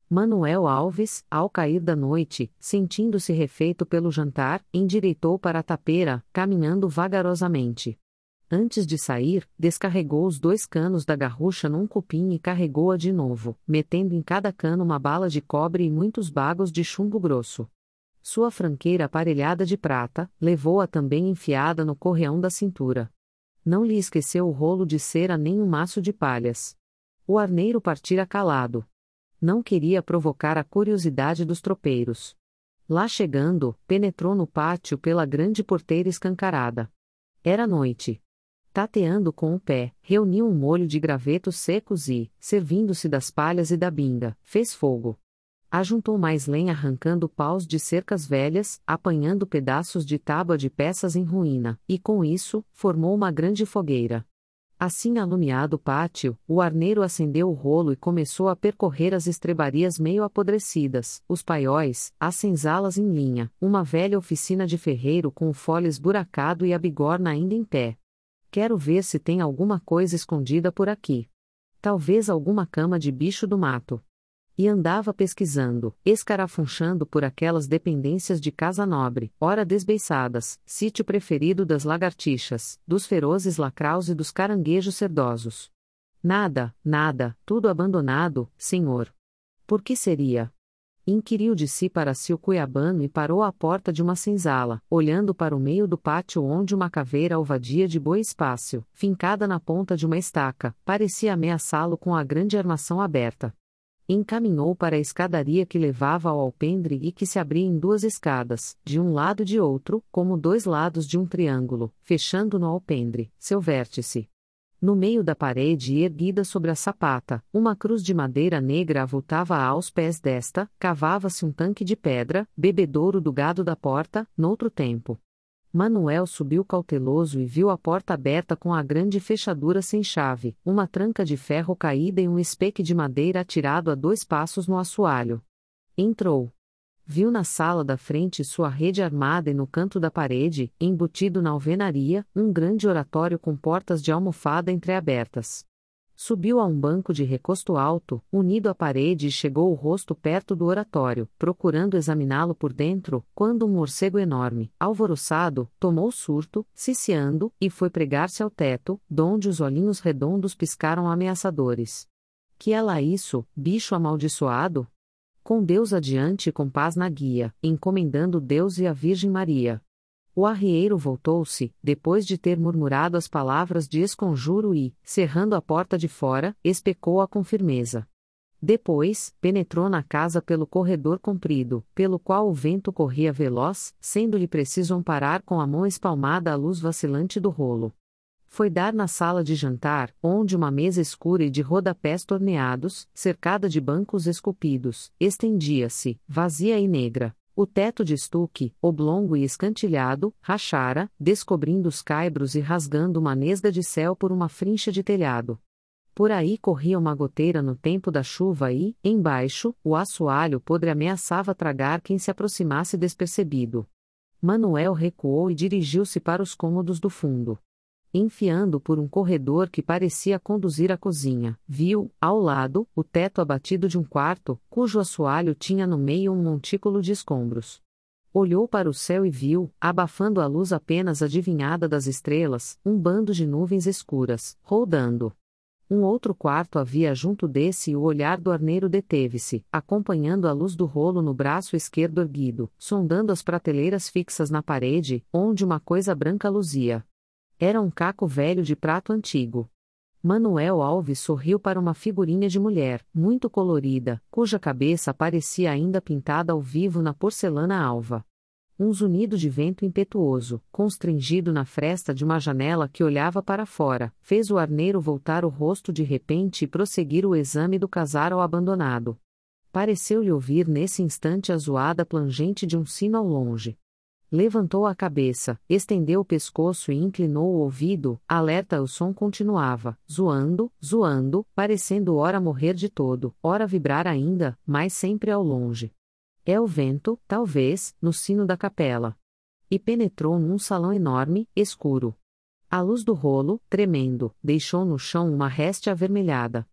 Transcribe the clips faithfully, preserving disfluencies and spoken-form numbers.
Manuel Alves, ao cair da noite, sentindo-se refeito pelo jantar, endireitou para a tapeira, caminhando vagarosamente. Antes de sair, descarregou os dois canos da garrucha num cupim e carregou-a de novo, metendo em cada cano uma bala de cobre e muitos bagos de chumbo grosso. Sua franqueira aparelhada de prata, levou-a também enfiada no correão da cintura. Não lhe esqueceu o rolo de cera nem um maço de palhas. O arneiro partira calado. Não queria provocar a curiosidade dos tropeiros. Lá chegando, penetrou no pátio pela grande porteira escancarada. Era noite. Tateando com o pé, reuniu um molho de gravetos secos e, servindo-se das palhas e da binga, fez fogo. Ajuntou mais lenha arrancando paus de cercas velhas, apanhando pedaços de tábua de peças em ruína, e com isso, formou uma grande fogueira. Assim alumiado o pátio, o arneiro acendeu o rolo e começou a percorrer as estrebarias meio apodrecidas, os paióis, as senzalas em linha, uma velha oficina de ferreiro com o fole esburacado e a bigorna ainda em pé. Quero ver se tem alguma coisa escondida por aqui. Talvez alguma cama de bicho do mato. E andava pesquisando, escarafunchando por aquelas dependências de casa nobre, ora desbeiçadas, sítio preferido das lagartixas, dos ferozes lacraus e dos caranguejos cerdosos. Nada, nada, tudo abandonado, senhor. Por que seria? Inquiriu de si para si o cuiabano e parou à porta de uma senzala, olhando para o meio do pátio onde uma caveira alvadia de boi espácio, fincada na ponta de uma estaca, parecia ameaçá-lo com a grande armação aberta. Encaminhou para a escadaria que levava ao alpendre e que se abria em duas escadas, de um lado e de outro, como dois lados de um triângulo, fechando no alpendre, seu vértice. No meio da parede e erguida sobre a sapata, uma cruz de madeira negra avultava aos pés desta, cavava-se um tanque de pedra, bebedouro do gado da porta, noutro tempo. Manuel subiu cauteloso e viu a porta aberta com a grande fechadura sem chave, uma tranca de ferro caída e um espeque de madeira atirado a dois passos no assoalho. Entrou. Viu na sala da frente sua rede armada e no canto da parede, embutido na alvenaria, um grande oratório com portas de almofada entreabertas. Subiu a um banco de recosto alto, unido à parede e chegou o rosto perto do oratório, procurando examiná-lo por dentro, quando um morcego enorme, alvoroçado, tomou surto, ciciando, e foi pregar-se ao teto, donde os olhinhos redondos piscaram ameaçadores. Que é lá isso, bicho amaldiçoado? Com Deus adiante e com paz na guia, encomendando Deus e a Virgem Maria. O arrieiro voltou-se, depois de ter murmurado as palavras de esconjuro e, cerrando a porta de fora, especou-a com firmeza. Depois, penetrou na casa pelo corredor comprido, pelo qual o vento corria veloz, sendo-lhe preciso amparar com a mão espalmada a luz vacilante do rolo. Foi dar na sala de jantar, onde uma mesa escura e de rodapés torneados, cercada de bancos esculpidos, estendia-se, vazia e negra. O teto de estuque, oblongo e escantilhado, rachara, descobrindo os caibros e rasgando uma nesga de céu por uma frincha de telhado. Por aí corria uma goteira no tempo da chuva e, embaixo, o assoalho podre ameaçava tragar quem se aproximasse despercebido. Manuel recuou e dirigiu-se para os cômodos do fundo. Enfiando por um corredor que parecia conduzir à cozinha, viu, ao lado, o teto abatido de um quarto, cujo assoalho tinha no meio um montículo de escombros. Olhou para o céu e viu, abafando a luz apenas adivinhada das estrelas, um bando de nuvens escuras, roldando. Um outro quarto havia junto desse e o olhar do arneiro deteve-se, acompanhando a luz do rolo no braço esquerdo erguido, sondando as prateleiras fixas na parede, onde uma coisa branca luzia. Era um caco velho de prato antigo. Manuel Alves sorriu para uma figurinha de mulher, muito colorida, cuja cabeça parecia ainda pintada ao vivo na porcelana alva. Um zunido de vento impetuoso, constrangido na fresta de uma janela que olhava para fora, fez o arneiro voltar o rosto de repente e prosseguir o exame do casar abandonado. Pareceu-lhe ouvir nesse instante a zoada plangente de um sino ao longe. Levantou a cabeça, estendeu o pescoço e inclinou o ouvido, alerta o som continuava, zoando, zoando, parecendo ora morrer de todo, ora vibrar ainda, mas sempre ao longe. É o vento, talvez, no sino da capela. E penetrou num salão enorme, escuro. A luz do rolo, tremendo, deixou no chão uma réstia avermelhada.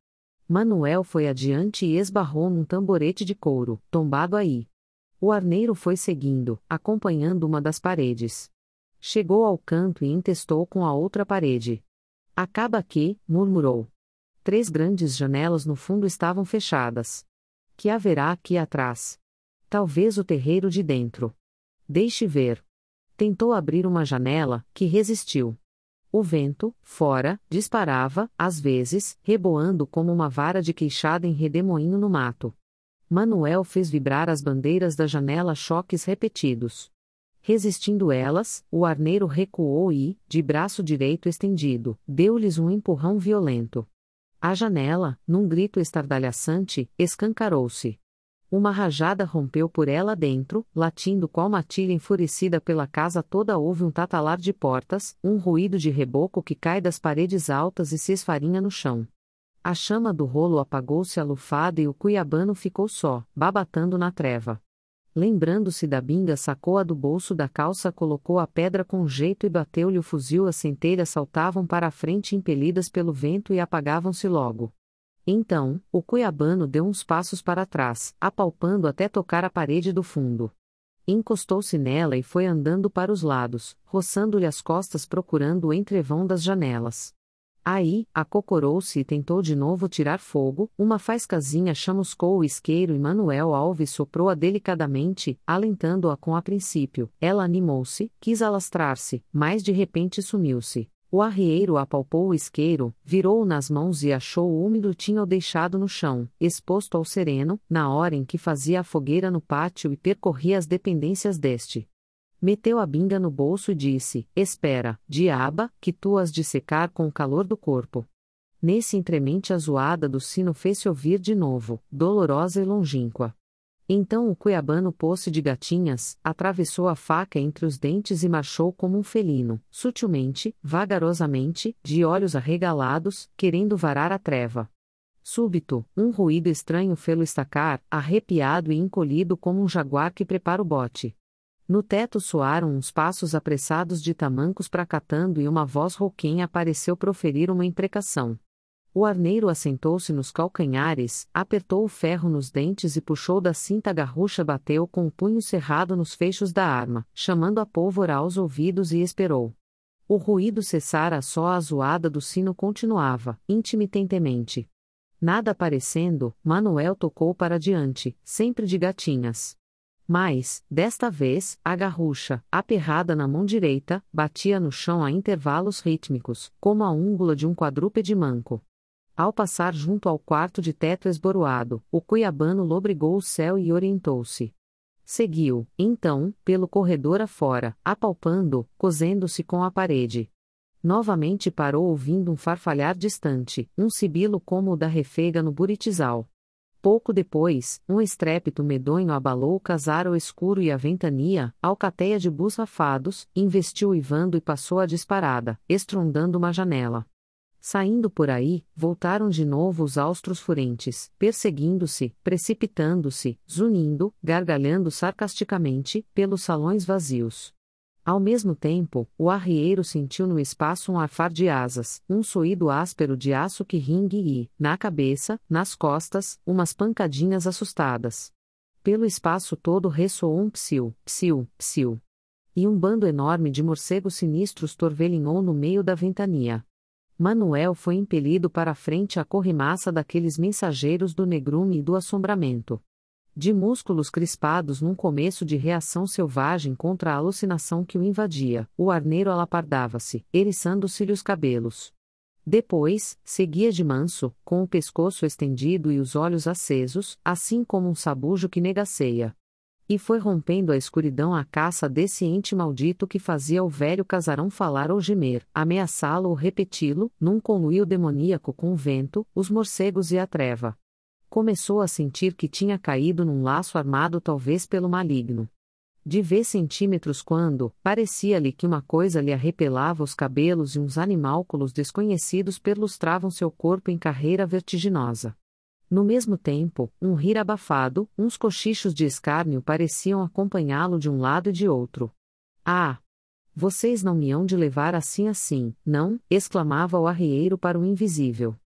Manuel foi adiante e esbarrou num tamborete de couro, tombado aí. O arneiro foi seguindo, acompanhando uma das paredes. Chegou ao canto e encostou com a outra parede. Acaba aqui, murmurou. Três grandes janelas no fundo estavam fechadas. Que haverá aqui atrás? Talvez o terreiro de dentro. Deixe ver. Tentou abrir uma janela, que resistiu. O vento, fora, disparava, às vezes, reboando como uma vara de queixada em redemoinho no mato. Manuel fez vibrar as bandeiras da janela a choques repetidos. Resistindo elas, o arneiro recuou e, de braço direito estendido, deu-lhes um empurrão violento. A janela, num grito estardalhaçante, escancarou-se. Uma rajada rompeu por ela dentro, latindo qual matilha enfurecida pela casa toda. Houve um tatalar de portas, um ruído de reboco que cai das paredes altas e se esfarinha no chão. A chama do rolo apagou-se alufada e o cuiabano ficou só, babatando na treva. Lembrando-se da binga, sacou-a do bolso da calça, colocou a pedra com jeito e bateu-lhe o fuzil. As centelhas saltavam para a frente impelidas pelo vento e apagavam-se logo. Então, o cuiabano deu uns passos para trás, apalpando até tocar a parede do fundo. Encostou-se nela e foi andando para os lados, roçando-lhe as costas procurando o entrevão das janelas. Aí, acocorou-se e tentou de novo tirar fogo. Uma faiscazinha chamuscou o isqueiro e Manuel Alves soprou-a delicadamente, alentando-a com a princípio. Ela animou-se, quis alastrar-se, mas de repente sumiu-se. O arrieiro apalpou o isqueiro, virou-o nas mãos e achou o úmido. Tinha-o deixado no chão, exposto ao sereno, na hora em que fazia a fogueira no pátio e percorria as dependências deste. Meteu a binga no bolso e disse: Espera, diaba, que tu has de secar com o calor do corpo. Nesse entremente a zoada do sino fez-se ouvir de novo, dolorosa e longínqua. Então o cuiabano pôs-se de gatinhas, atravessou a faca entre os dentes e marchou como um felino, sutilmente, vagarosamente, de olhos arregalados, querendo varar a treva. Súbito, um ruído estranho fê-lo estacar, arrepiado e encolhido como um jaguar que prepara o bote. No teto soaram uns passos apressados de tamancos pracatando e uma voz rouquenha pareceu proferir uma imprecação. O arneiro assentou-se nos calcanhares, apertou o ferro nos dentes e puxou da cinta a garrucha. Bateu com o punho cerrado nos fechos da arma, chamando a pólvora aos ouvidos e esperou. O ruído cessara, só a zoada do sino continuava, intermitentemente. Nada aparecendo, Manuel tocou para diante, sempre de gatinhas. Mas, desta vez, a garrucha, aperrada na mão direita, batia no chão a intervalos rítmicos, como a úngula de um quadrúpede manco. Ao passar junto ao quarto de teto esboroado, o cuiabano lobrigou o céu e orientou-se. Seguiu, então, pelo corredor afora, apalpando, cosendo-se com a parede. Novamente parou ouvindo um farfalhar distante, um sibilo como o da refega no buritizal. Pouco depois, um estrépito medonho abalou o casaro escuro e a ventania, alcateia de bus rafados, investiu uivando e passou a disparada, estrondando uma janela. Saindo por aí, voltaram de novo os austros furentes, perseguindo-se, precipitando-se, zunindo, gargalhando sarcasticamente, pelos salões vazios. Ao mesmo tempo, o arrieiro sentiu no espaço um arfar de asas, um soído áspero de aço que ringue e, na cabeça, nas costas, umas pancadinhas assustadas. Pelo espaço todo ressoou um psiu, psiu, psiu. E um bando enorme de morcegos sinistros torvelinhou no meio da ventania. Manuel foi impelido para a frente à corrimaça daqueles mensageiros do negrume e do assombramento. De músculos crispados num começo de reação selvagem contra a alucinação que o invadia, o arneiro alapardava-se, eriçando-se-lhe os cabelos. Depois, seguia de manso, com o pescoço estendido e os olhos acesos, assim como um sabujo que negaceia. E foi rompendo a escuridão à caça desse ente maldito que fazia o velho casarão falar ou gemer, ameaçá-lo ou repeti-lo, num conluio demoníaco com o vento, os morcegos e a treva. Começou a sentir que tinha caído num laço armado talvez pelo maligno. De vez centímetros quando, parecia-lhe que uma coisa lhe arrepelava os cabelos e uns animálculos desconhecidos perlustravam seu corpo em carreira vertiginosa. No mesmo tempo, um rir abafado, uns cochichos de escárnio pareciam acompanhá-lo de um lado e de outro. Ah! Vocês não me hão de levar assim assim, não? Exclamava o arrieiro para o invisível.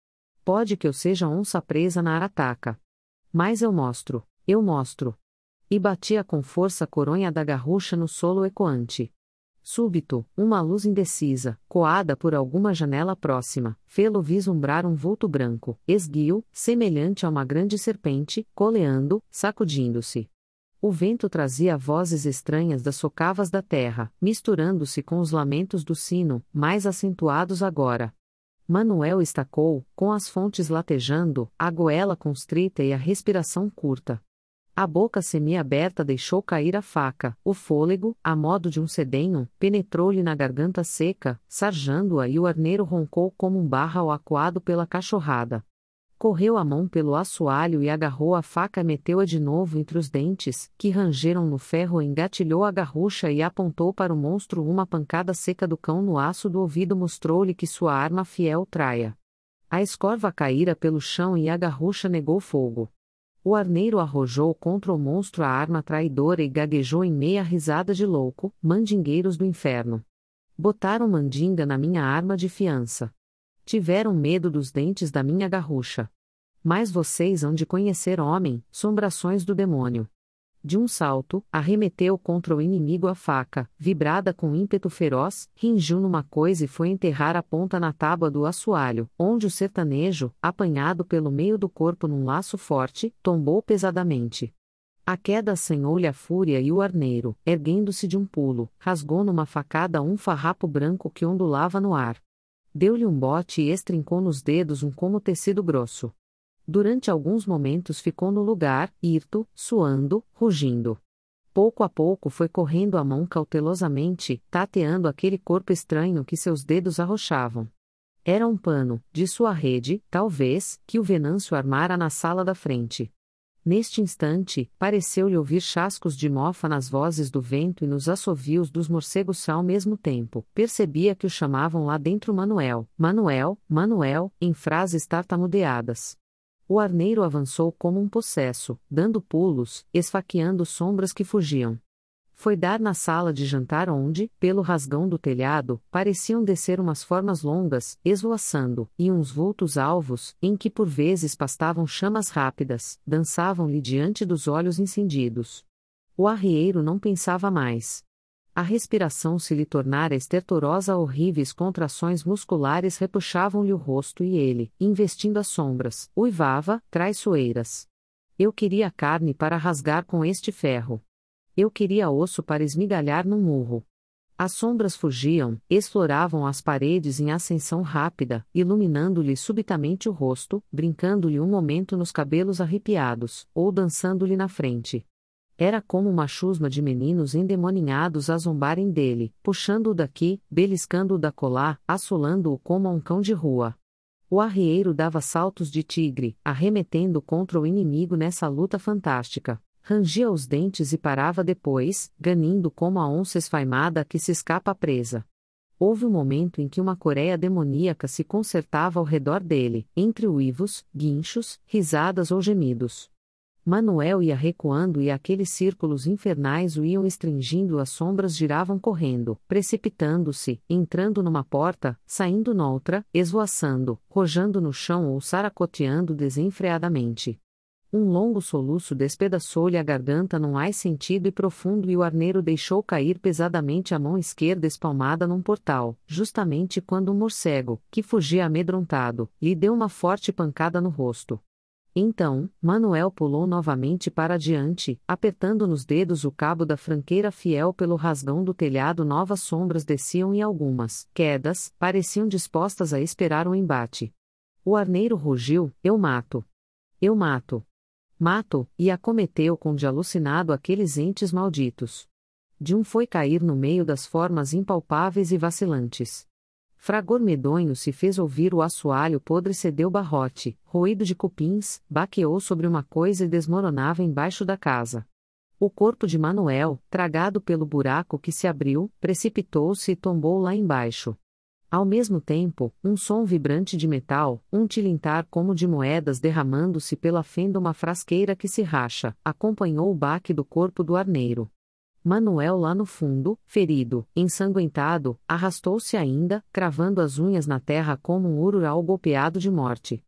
Pode que eu seja onça presa na arataca. Mas eu mostro, eu mostro. E batia com força a coronha da garrucha no solo ecoante. Súbito, uma luz indecisa, coada por alguma janela próxima, fê-lo vislumbrar um vulto branco, esguio, semelhante a uma grande serpente, coleando, sacudindo-se. O vento trazia vozes estranhas das socavas da terra, misturando-se com os lamentos do sino, mais acentuados agora. Manuel estacou, com as fontes latejando, a goela constrita e a respiração curta. A boca semi-aberta deixou cair a faca, o fôlego, a modo de um sedenho, penetrou-lhe na garganta seca, sarjando-a e o arneiro roncou como um barral acuado pela cachorrada. Correu a mão pelo assoalho e agarrou a faca e meteu-a de novo entre os dentes, que rangeram no ferro, engatilhou a garrucha e apontou para o monstro uma pancada seca do cão no aço do ouvido, mostrou-lhe que sua arma fiel traia. A escorva caíra pelo chão e a garrucha negou fogo. O arneiro arrojou contra o monstro a arma traidora e gaguejou em meia risada de louco: mandingueiros do inferno. Botaram mandinga na minha arma de fiança. Tiveram medo dos dentes da minha garrucha. Mas vocês hão de conhecer homem, sombrações do demônio. De um salto, arremeteu contra o inimigo a faca, vibrada com ímpeto feroz, ringiu numa coisa e foi enterrar a ponta na tábua do assoalho, onde o sertanejo, apanhado pelo meio do corpo num laço forte, tombou pesadamente. A queda assanhou-lhe a fúria e o arneiro, erguendo-se de um pulo, rasgou numa facada um farrapo branco que ondulava no ar. Deu-lhe um bote e estrincou nos dedos um como tecido grosso. Durante alguns momentos ficou no lugar, hirto, suando, rugindo. Pouco a pouco foi correndo a mão cautelosamente, tateando aquele corpo estranho que seus dedos arrochavam. Era um pano, de sua rede, talvez, que o Venâncio armara na sala da frente. Neste instante, pareceu-lhe ouvir chascos de mofa nas vozes do vento e nos assovios dos morcegos ao mesmo tempo. Percebia que o chamavam lá dentro Manuel, Manuel, Manuel, em frases tartamudeadas. O arneiro avançou como um possesso, dando pulos, esfaqueando sombras que fugiam. Foi dar na sala de jantar onde, pelo rasgão do telhado, pareciam descer umas formas longas, esvoaçando, e uns vultos alvos, em que por vezes pastavam chamas rápidas, dançavam-lhe diante dos olhos incendidos. O arrieiro não pensava mais. A respiração se lhe tornara estertorosa, horríveis contrações musculares repuxavam-lhe o rosto e ele, investindo as sombras, uivava, traiçoeiras. Eu queria carne para rasgar com este ferro. Eu queria osso para esmigalhar num murro. As sombras fugiam, exploravam as paredes em ascensão rápida, iluminando-lhe subitamente o rosto, brincando-lhe um momento nos cabelos arrepiados, ou dançando-lhe na frente. Era como uma chusma de meninos endemoninhados a zombarem dele, puxando-o daqui, beliscando-o dacolá, assolando-o como a um cão de rua. O arrieiro dava saltos de tigre, arremetendo contra o inimigo nessa luta fantástica. Rangia os dentes e parava depois, ganindo como a onça esfaimada que se escapa à presa. Houve um momento em que uma coreia demoníaca se concertava ao redor dele, entre uivos, guinchos, risadas ou gemidos. Manuel ia recuando e aqueles círculos infernais o iam estringindo, as sombras giravam correndo, precipitando-se, entrando numa porta, saindo noutra, esvoaçando, rojando no chão ou saracoteando desenfreadamente. Um longo soluço despedaçou-lhe a garganta num ai sentido e profundo e o arneiro deixou cair pesadamente a mão esquerda espalmada num portal, justamente quando um morcego, que fugia amedrontado, lhe deu uma forte pancada no rosto. Então, Manuel pulou novamente para diante, apertando nos dedos o cabo da franqueira fiel. Pelo rasgão do telhado novas sombras desciam e algumas, quedas, pareciam dispostas a esperar o embate. O arneiro rugiu: eu mato. Eu mato. Mato, e acometeu com de alucinado aqueles entes malditos. De um foi cair no meio das formas impalpáveis e vacilantes. Fragor medonho se fez ouvir, o assoalho podre cedeu barrote, ruído de cupins, baqueou sobre uma coisa e desmoronava embaixo da casa. O corpo de Manuel, tragado pelo buraco que se abriu, precipitou-se e tombou lá embaixo. Ao mesmo tempo, um som vibrante de metal, um tilintar como de moedas derramando-se pela fenda, uma frasqueira que se racha, acompanhou o baque do corpo do arneiro. Manuel lá no fundo, ferido, ensanguentado, arrastou-se ainda, cravando as unhas na terra como um urural golpeado de morte.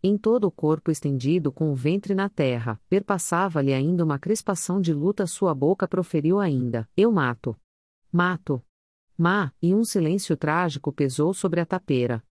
Em todo o corpo estendido com o ventre na terra, perpassava-lhe ainda uma crispação de luta, sua boca proferiu ainda: eu mato. Mato. Má, e um silêncio trágico pesou sobre a tapeira.